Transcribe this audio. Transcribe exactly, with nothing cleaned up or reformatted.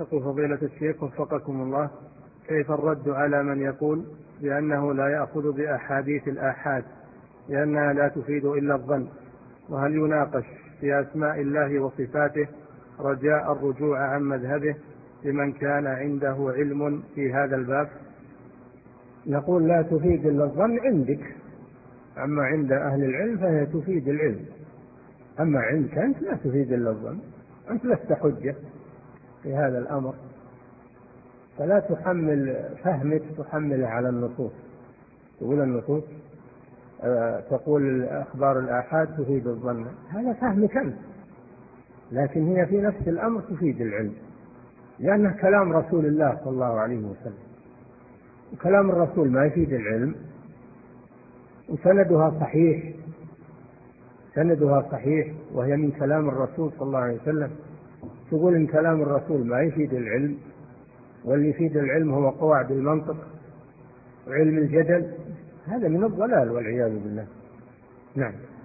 يقول فضيلة الشيخ وفقكم الله، كيف الرد على من يقول بأنه لا يأخذ بأحاديث الآحاد لأنها لا تفيد إلا الظن؟ وهل يناقش في أسماء الله وصفاته رجاء الرجوع عن مذهبه لمن كان عنده علم في هذا الباب؟ نقول لا تفيد إلا الظن عندك، أما عند أهل العلم فهي تفيد العلم، أما عندك أنت لا تفيد إلا الظن، أنت لست حجة في هذا الأمر، فلا تحمل فهمك تحمله على النصوص. تقول النصوص أه تقول أخبار الآحاد تفيد الظن، هذا فهمك أنت، لكن هي في نفس الأمر تفيد العلم، لأنه كلام رسول الله صلى الله عليه وسلم، وكلام الرسول ما يفيد العلم، وسندها صحيح، سندها صحيح وهي من كلام الرسول صلى الله عليه وسلم. تقول إن كلام الرسول ما يفيد العلم، واللي يفيد العلم هو قواعد المنطق وعلم الجدل، هذا من الضلال والعياذ بالله. نعم.